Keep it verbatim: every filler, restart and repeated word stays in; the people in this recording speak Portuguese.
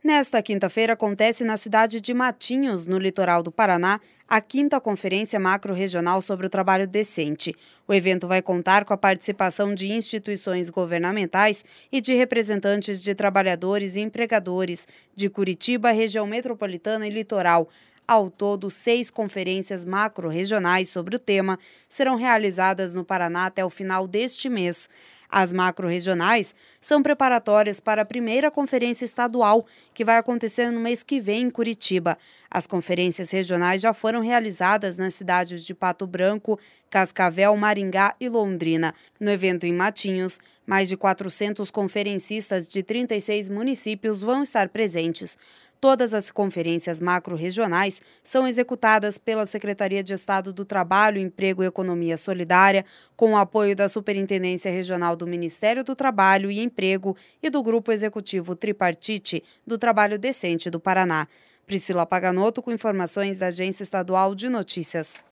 Nesta quinta-feira, acontece na cidade de Matinhos, no litoral do Paraná, a quinta Conferência Macro-Regional sobre o Trabalho Decente. O evento vai contar com a participação de instituições governamentais e de representantes de trabalhadores e empregadores de Curitiba, região metropolitana e litoral. Ao todo, seis conferências macro-regionais sobre o tema serão realizadas no Paraná até o final deste mês. As macro-regionais são preparatórias para a primeira conferência estadual, que vai acontecer no mês que vem em Curitiba. As conferências regionais já foram realizadas nas cidades de Pato Branco, Cascavel, Maringá e Londrina. No evento em Matinhos, mais de quatrocentos conferencistas de trinta e seis municípios vão estar presentes. Todas as conferências macro-regionais são executadas pela Secretaria de Estado do Trabalho, Emprego e Economia Solidária, com o apoio da Superintendência Regional do Ministério do Trabalho e Emprego e do Grupo Executivo Tripartite do Trabalho Decente do Paraná. Priscila Paganotto com informações da Agência Estadual de Notícias.